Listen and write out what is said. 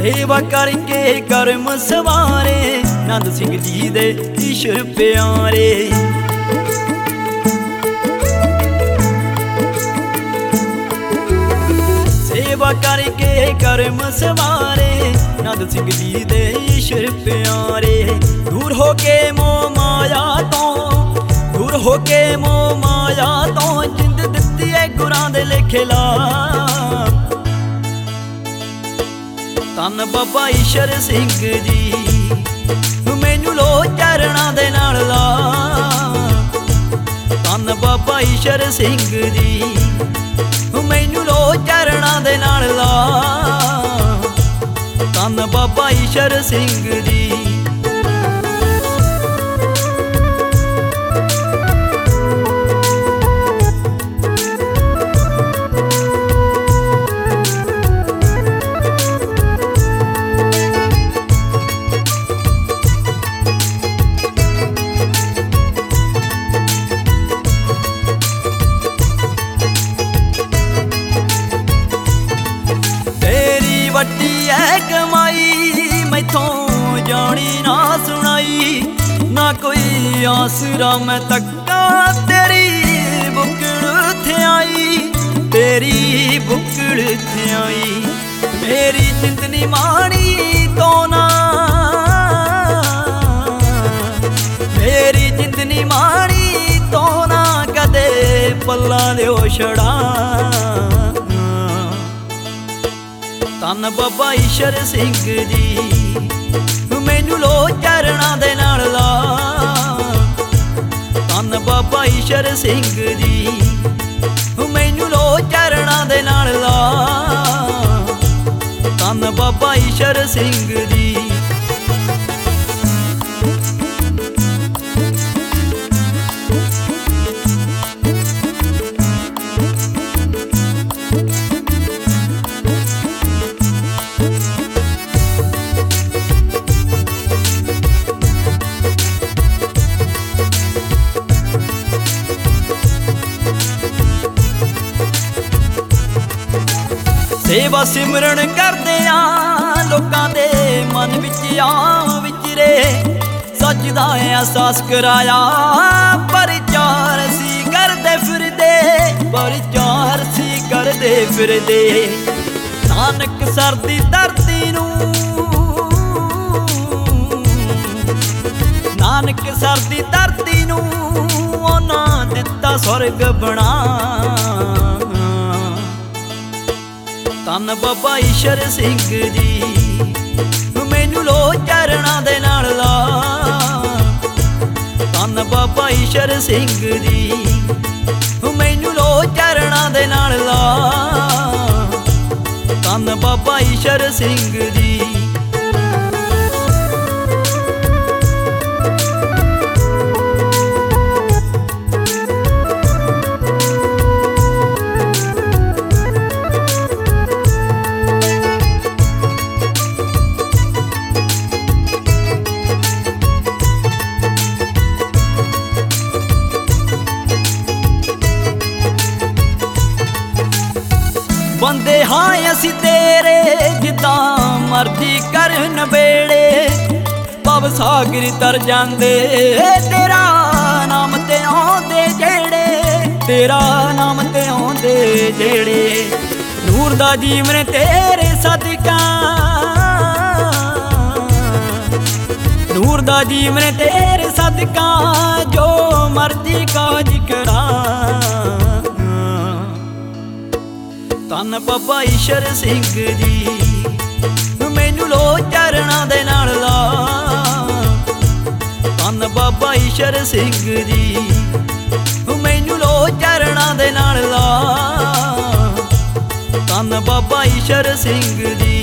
सेवा करके कर्म सवारे, नंद सिंह जी दे ईश्वर प्यारे। सेवा करके कर्म सवारे, नंद सिंह जी दे ईश्वर प्यारे। दूर हो के मोह माया तो, दूर हो के मोह माया तो, जिंद दित्ती है गुरां दे लेखे ला। धन बाबा ईश्वर सिंह जी, मैनू लो चरणां दे नाल ला। धन बाबा ईश्वर सिंह जी, मैनू लो चरणां दे नाल ला। धन बाबा ईश्वर सिंह जी। वड्डी है कमाई मैथों जानी ना सुनाई, ना कोई आसरा मैं तक्का तेरी बुकड़ थे आई, तेरी बुकड़ थे आई। मेरी जिंदनी मानी तो ना, मेरी जिंदनी मानी तो ना, कदे पल्ला दो छड़ा। धन बाबा ईश्वर सिंह जी, मैनू लो चरणां दे नाल ला। धन बाबा ईश्वर सिंह जी, मैनू लो चरणां दे नाल ला। धन बाबा ईश्वर सिंह जी। सेवा सिमरन करदे आ लोकां दे मन विच आ विचरे, सच दा एहसास कराया परचार सी करदे फिरदे, परचार सी करदे फिरदे। नानक सर दी धरती नूं, नानक सर दी धरती नूं उन्हां दित्ता स्वर्ग बना। धन बाबा ईश्वर सिंह जी, मैनू लो चरणां दे नाल ला। धन बाबा ईश्वर सिंह जी, मैनू लो चरणां दे नाल ला। धन बाबा ईश्वर सिंह जी। बंदे हाँ असी तेरे, जिद्दां मर्जी कर नबेड़े, भव सागर तर जांदे तेरा नाम ते आउंदे जेड़े, तेरा नाम ते आउंदे जेड़े। नूर दा जीवन तेरे सदका, नूर दा जीवन तेरे सदका, जो मर्जी काज करा। धन बाबा ईश्वर सिंह जी, मैनू लो चरणां दे नाल ला। धन बाबा ईश्वर सिंह जी, मैनू लो चरणां दे नाल ला। धन बाबा ईश्वर सिंह जी।